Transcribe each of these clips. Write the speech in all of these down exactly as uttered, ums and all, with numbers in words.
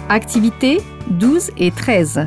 Activités douze et treize.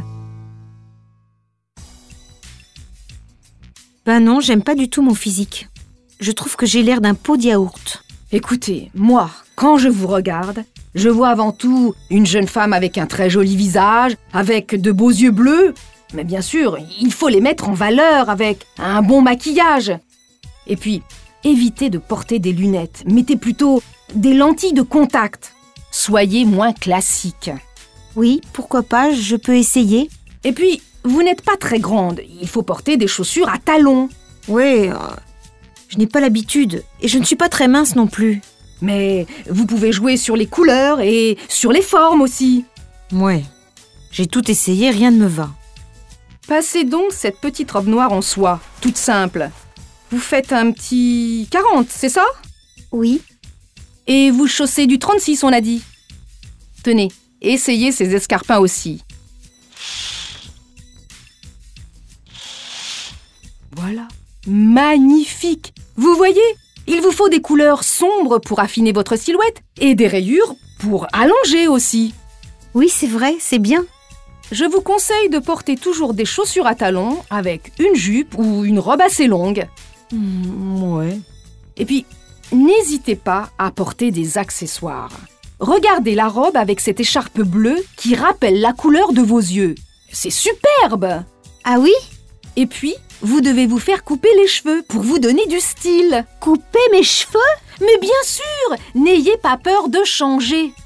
Ben non, j'aime pas du tout mon physique. Je trouve que j'ai l'air d'un pot de yaourt. Écoutez, moi, quand je vous regarde, je vois avant tout une jeune femme avec un très joli visage, avec de beaux yeux bleus. Mais bien sûr, il faut les mettre en valeur avec un bon maquillage. Et puis, évitez de porter des lunettes. Mettez plutôt des lentilles de contact. Soyez moins classique. Oui, pourquoi pas, je peux essayer. Et puis, vous n'êtes pas très grande. Il faut porter des chaussures à talons. Ouais, euh, je n'ai pas l'habitude. Et je ne suis pas très mince non plus. Mais vous pouvez jouer sur les couleurs et sur les formes aussi. Ouais, j'ai tout essayé, rien ne me va. Passez donc cette petite robe noire en soie, toute simple. Vous faites un petit quarante, c'est ça? Oui. Et vous chaussez du trente-six, on a dit. Tenez, essayez ces escarpins aussi. Voilà, magnifique! Vous voyez, il vous faut des couleurs sombres pour affiner votre silhouette et des rayures pour allonger aussi. Oui, c'est vrai, c'est bien. Je vous conseille de porter toujours des chaussures à talons avec une jupe ou une robe assez longue. Mmh, ouais. Et puis, n'hésitez pas à porter des accessoires. Regardez la robe avec cette écharpe bleue qui rappelle la couleur de vos yeux. C'est superbe! Ah oui? Et puis, vous devez vous faire couper les cheveux pour vous donner du style. Couper mes cheveux? Mais bien sûr, n'ayez pas peur de changer.